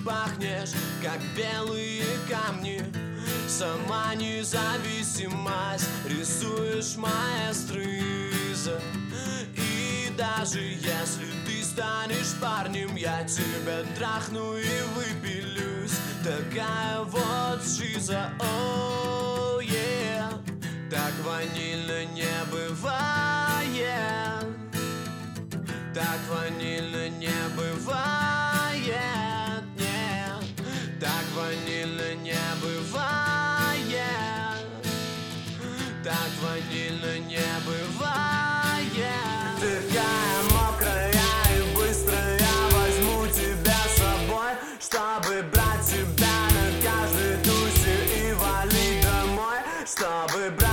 пахнешь, как белые камни. Сама независимость рисуешь маэстриза. И даже если ты станешь парнем, я тебя трахну и выпилюсь. Такая вот жиза, оу, yeah. Так ванильно не бывает. Так ванильно не бывает, нет. Так ванильно не бывает. Так ванильно не бывает. Такая мокрая и быстрая, возьму тебя с собой, чтобы брать тебя на каждой тусе и валить домой, чтобы брать